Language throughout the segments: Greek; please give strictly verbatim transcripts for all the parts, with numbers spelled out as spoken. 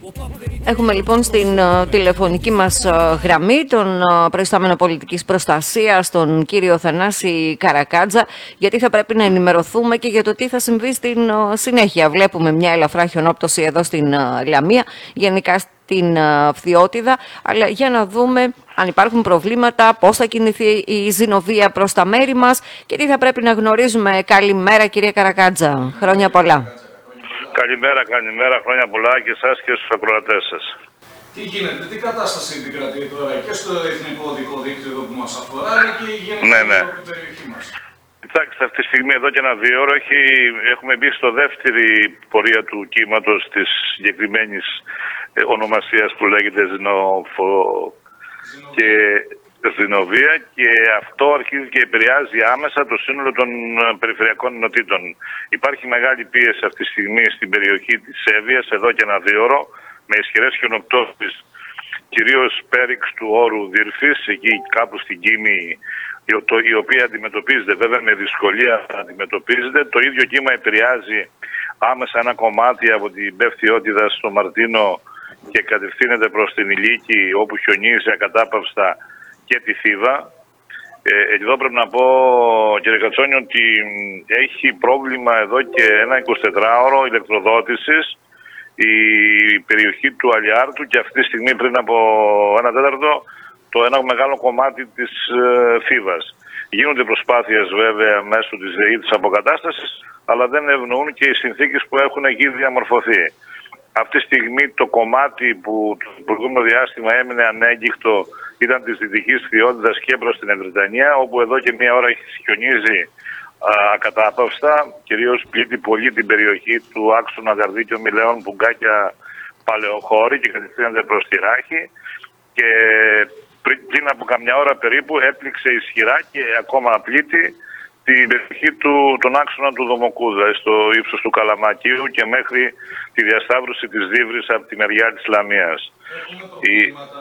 Έχουμε λοιπόν στην uh, τηλεφωνική μας uh, γραμμή τον uh, προϊστάμενο πολιτικής προστασίας, τον κύριο Θανάση Καρακάτζα, γιατί θα πρέπει να ενημερωθούμε και για το τι θα συμβεί στην uh, συνέχεια. Βλέπουμε μια ελαφρά χιονόπτωση εδώ στην uh, Λαμία, γενικά στην uh, Φθιώτιδα, αλλά για να δούμε αν υπάρχουν προβλήματα, πώς θα κινηθεί η Ζηνοβία προς τα μέρη μας και τι θα πρέπει να γνωρίζουμε. Καλημέρα κύριε Καρακάτζα, χρόνια πολλά. Καλημέρα, καλημέρα, χρόνια πολλά και εσάς και στους ακροατές σας. Τι γίνεται, τι κατάσταση επικρατεί τώρα και στο εθνικό οδικό δίκτυο εδώ που μας αφορά, αλλά και η γενική ναι, ναι. περιοχή μας. Κοιτάξτε, αυτή τη στιγμή εδώ και ένα δύο ώρο έχει, έχουμε μπει στο δεύτερη πορεία του κύματος της συγκεκριμένης ε, ονομασίας που λέγεται Ζηνοφο... και Ζηνοβία, και αυτό αρχίζει και επηρεάζει άμεσα το σύνολο των περιφερειακών ενωτήτων. Υπάρχει μεγάλη πίεση αυτή τη στιγμή στην περιοχή της Εύβοιας εδώ και ένα δύο ώρο, με ισχυρές χιονοπτώσεις, κυρίως πέριξ του όρου Δύρφης, εκεί κάπου στην Κίμη, η οποία αντιμετωπίζεται βέβαια με δυσκολία, αντιμετωπίζεται. Το ίδιο κύμα επηρεάζει άμεσα ένα κομμάτι από την Πεφτιώτιδα στο Μαρτίνο και κατευθύνεται προς την Ηλίκη, όπου χιονίζει ακατάπαυστα, και τη Θήβα. Ε, εδώ πρέπει να πω, κύριε Κατσόνη, ότι έχει πρόβλημα εδώ και ένα εικοσιτετράωρο ηλεκτροδότησης η περιοχή του Αλιάρτου, και αυτή τη στιγμή πριν από ένα τέταρτο το ένα μεγάλο κομμάτι της ε, Θήβας. Γίνονται προσπάθειες βέβαια μέσω της ΔΕΗ της αποκατάστασης, αλλά δεν ευνοούν και οι συνθήκες που έχουν εκεί διαμορφωθεί. Αυτή τη στιγμή το κομμάτι που το προηγούμενο διάστημα έμεινε ανέγκυχτο ήταν της Δυτικής Φθιώτιδας και προς την Ευρυτανία, όπου εδώ και μία ώρα έχει χιονίζει ακατάπαυστα, κυρίως πλήττει πολύ την περιοχή του άξονα Γαρδίκιο Μηλαίων, Πουγκάκια, Παλαιοχώρη, και κατευθύνεται προς τη Ράχη, και πριν από καμιά ώρα περίπου έπληξε ισχυρά και ακόμα πλήττει την περιοχή του, τον άξονα του Δομοκούδα, στο ύψος του Καλαμακίου και μέχρι τη διασταύρωση της Δίβρης από τη μεριά της Λαμίας. Η...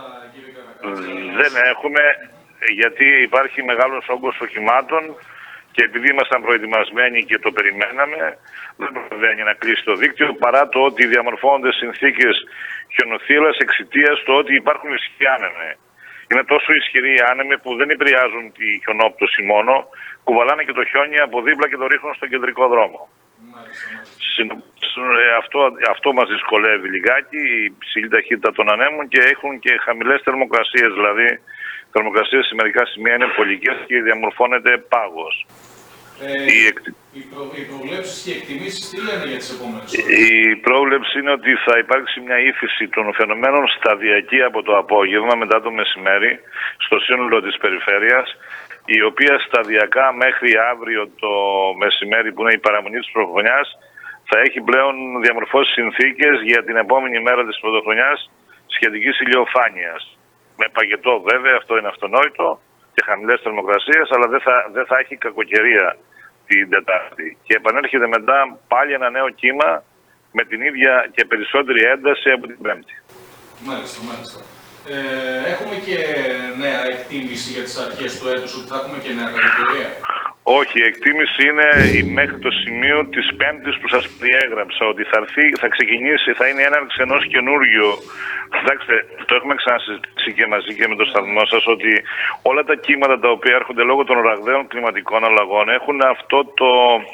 Δεν έχουμε, γιατί υπάρχει μεγάλος όγκος οχημάτων και επειδή ήμασταν προετοιμασμένοι και το περιμέναμε, δεν προβαίνει να κλείσει το δίκτυο, παρά το ότι διαμορφώνονται συνθήκες χιονοθύλας εξαιτίας του ότι υπάρχουν ισχυροί άνεμοι. Είναι τόσο ισχυροί οι άνεμοι που δεν επηρεάζουν τη χιονόπτωση μόνο, κουβαλάνε και το χιόνι από δίπλα και το ρίχνουν στον κεντρικό δρόμο. Αυτό, αυτό μας δυσκολεύει λιγάκι, η ψηλή ταχύτητα των ανέμων, και έχουν και χαμηλές θερμοκρασίες, δηλαδή οι θερμοκρασίες σε μερικά σημεία είναι πολικές και διαμορφώνεται πάγος. Ε, οι, εκ... οι, προ... οι προβλέψεις και οι εκτιμήσεις τι λένε για τις επόμενες ώρες? Η πρόβλεψη είναι ότι θα υπάρξει μια ύφεση των φαινομένων σταδιακή από το απόγευμα μετά το μεσημέρι στο σύνολο της περιφέρειας, η οποία σταδιακά μέχρι αύριο το μεσημέρι, που είναι η παραμονή της πρωτοχρονιάς, θα έχει πλέον διαμορφώσει συνθήκες για την επόμενη μέρα της πρωτοχρονιάς σχετικής ηλιοφάνειας. Με παγετό βέβαια, αυτό είναι αυτονόητο, και χαμηλές θερμοκρασίες, αλλά δεν θα, δεν θα έχει κακοκαιρία την Τετάρτη. Και επανέρχεται μετά πάλι ένα νέο κύμα με την ίδια και περισσότερη ένταση από την Πέμπτη. Μάλιστα, μάλιστα. Ε, έχουμε και νέα εκτίμηση για τις αρχές του έτους, ότι θα έχουμε και νέα κακοκαιρία? Όχι, η εκτίμηση είναι μέχρι το σημείο της Πέμπτης που σας διέγραψα, ότι θα, έρθει, θα ξεκινήσει, θα είναι η έναρξη ενός καινούριου. Κοιτάξτε, το έχουμε ξανασυζητήσει και μαζί και με το σταθμό σας, ότι όλα τα κύματα τα οποία έρχονται λόγω των ραγδαίων κλιματικών αλλαγών έχουν αυτό το,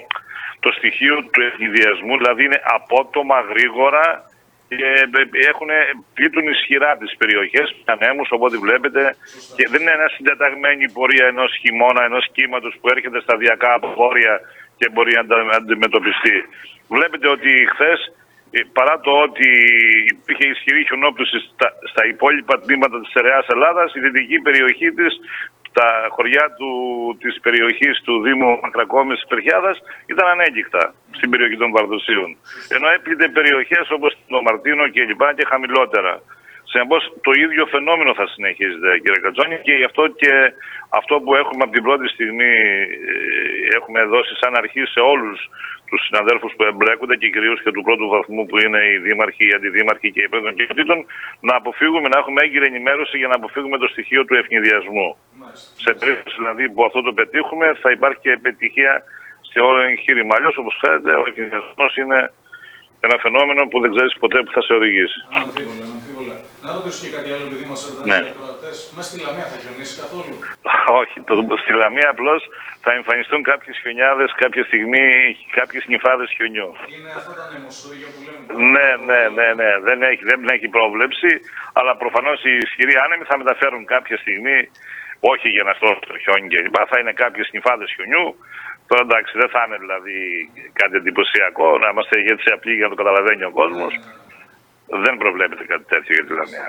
το στοιχείο του ευνηδιασμού, δηλαδή είναι απότομα, γρήγορα, και έχουν, πλήττουν ισχυρά τις περιοχές, ανέμους, οπότε βλέπετε, και δεν είναι ένα συντεταγμένη πορεία ενός χειμώνα, ενός κύματος που έρχεται σταδιακά από βόρεια και μπορεί να αντιμετωπιστεί. Βλέπετε ότι χθες, παρά το ότι υπήρχε ισχυρή χιονόπτωση στα, στα υπόλοιπα τμήματα της στερεάς Ελλάδας, η δυτική περιοχή της, τα χωριά του, της περιοχής του Δήμου Μακρακόμης Περχιάδας ήταν ανέγκυχτα στην περιοχή των Βαρδοσίων. Ενώ έπλητε περιοχές όπως το Μαρτίνο και λοιπά και χαμηλότερα. Συνεπώς το ίδιο φαινόμενο θα συνεχίζεται, κύριε Κατσόνη, και γι' αυτό και αυτό που έχουμε από την πρώτη στιγμή έχουμε δώσει σαν αρχή σε όλους τους συναδέλφους που εμπλέκονται και κυρίως και του πρώτου βαθμού που είναι οι δήμαρχοι, οι αντιδήμαρχοι και οι πρόεδροι των κοινοτήτων, να αποφύγουμε, να έχουμε έγκυρη ενημέρωση για να αποφύγουμε το στοιχείο του ευνηδιασμού. Σε περίπτωση δηλαδή που αυτό το πετύχουμε, θα υπάρχει και επιτυχία σε όλο το εγχείρημα. Αλλιώς, όπως ξέρετε, ο ευνηδιασμός είναι ένα φαινόμενο που δεν ξέρεις ποτέ που θα σε οδηγήσει. Αναμφίβολα, αναμφίβολα. Να ρωτήσω και κάτι άλλο, επειδή μας ρωτάνε Ναι. οι ακροατές. Μέσα στη Λαμία θα χιονίσει καθόλου? Όχι, το, στη Λαμία απλώς θα εμφανιστούν κάποιες χιονιάδες κάποια στιγμή, κάποιες νυφάδες χιονιού. Είναι αυτά τα νεμοσούργια που λέμε. Ναι, ναι, ναι, ναι. Δεν έχει, δεν έχει πρόβλεψη, αλλά προφανώς οι ισχυροί άνεμοι θα μεταφέρουν κάποια στιγμή, όχι για να στρώσει το χιόνι κλπ. Θα είναι κάποιες νυφάδες χιονιού. Τώρα εντάξει, δεν θα είναι δηλαδή κάτι εντυπωσιακό, να είμαστε έτσι απλοί για να το καταλαβαίνει ο κόσμος. Δεν προβλέπεται κάτι τέτοιο για τη Λαμία.